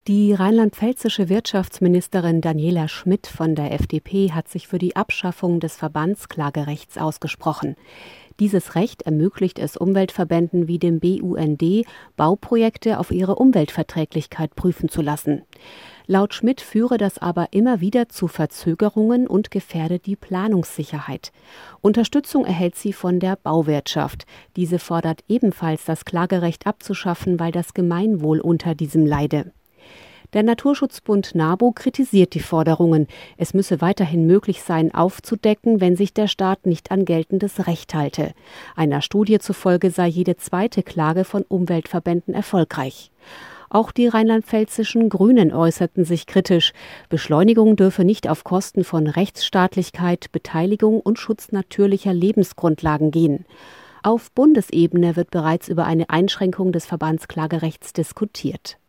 Die rheinland-pfälzische Wirtschaftsministerin Daniela Schmidt von der FDP hat sich für die Abschaffung des Verbandsklagerechts ausgesprochen. Dieses Recht ermöglicht es Umweltverbänden wie dem BUND, Bauprojekte auf ihre Umweltverträglichkeit prüfen zu lassen. Laut Schmidt führe das aber immer wieder zu Verzögerungen und gefährde die Planungssicherheit. Unterstützung erhält sie von der Bauwirtschaft. Diese fordert ebenfalls, das Klagerecht abzuschaffen, weil das Gemeinwohl unter diesem leide. Der Naturschutzbund NABU kritisiert die Forderungen. Es müsse weiterhin möglich sein, aufzudecken, wenn sich der Staat nicht an geltendes Recht halte. Einer Studie zufolge sei jede zweite Klage von Umweltverbänden erfolgreich. Auch die rheinland-pfälzischen Grünen äußerten sich kritisch. Beschleunigung dürfe nicht auf Kosten von Rechtsstaatlichkeit, Beteiligung und Schutz natürlicher Lebensgrundlagen gehen. Auf Bundesebene wird bereits über eine Einschränkung des Verbandsklagerechts diskutiert.